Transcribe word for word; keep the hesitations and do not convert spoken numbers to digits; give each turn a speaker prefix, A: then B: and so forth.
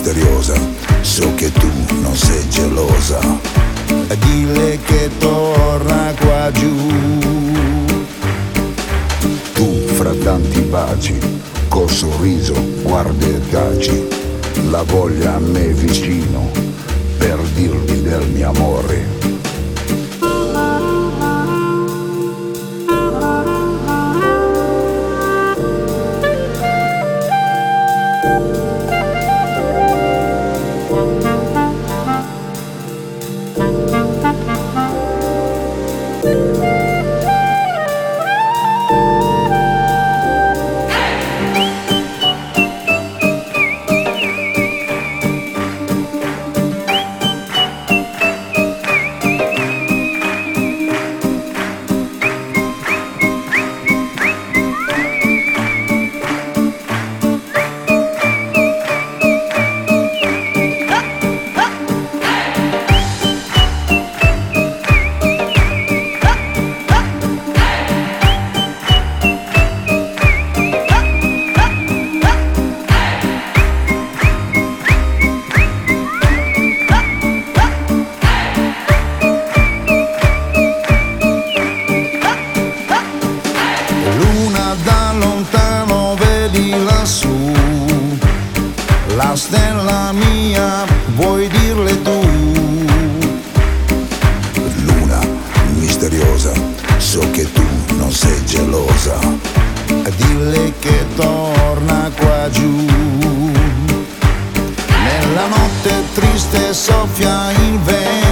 A: misteriosa, so che tu non sei gelosa. Dille che torna qua giù. Tu fra tanti baci, col sorriso guardi e taci, la voglia a me vicino per dirgli del mio amore. Lassù, la stella mia, vuoi dirle tu? Luna misteriosa, so che tu non sei gelosa. Dille che torna qua giù. Nella notte triste soffia il vento.